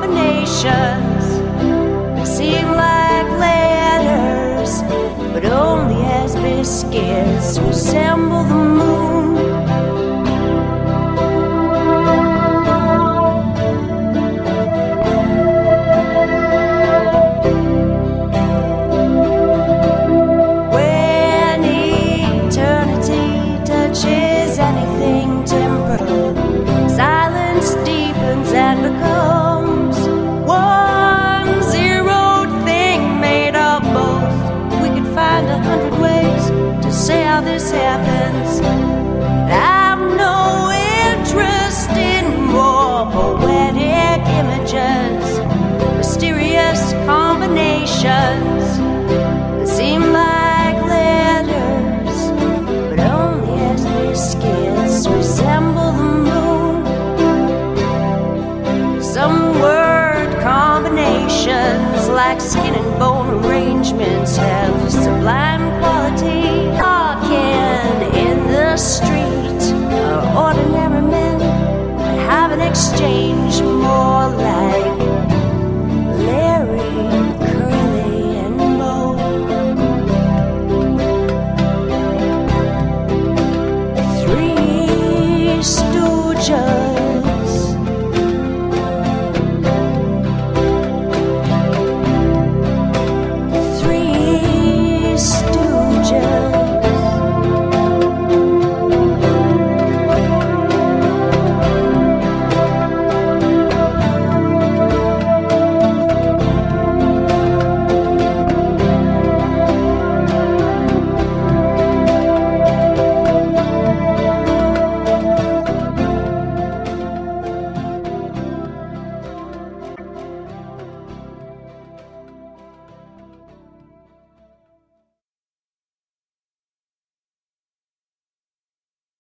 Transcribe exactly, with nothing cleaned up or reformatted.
combinations that seem like letters, but only as biscuits resemble the moon. When eternity touches anything temporal, silence deepens and becomes one zeroed thing made of both. We could find a hundred ways to say how this happens. I've no interest in more poetic images, mysterious combinations that seem like letters, but only as biscuits resemble the moon. Some word combinations, like skin and bone arrangements, have sublime quality. Talking in the street are ordinary men, but have an exchange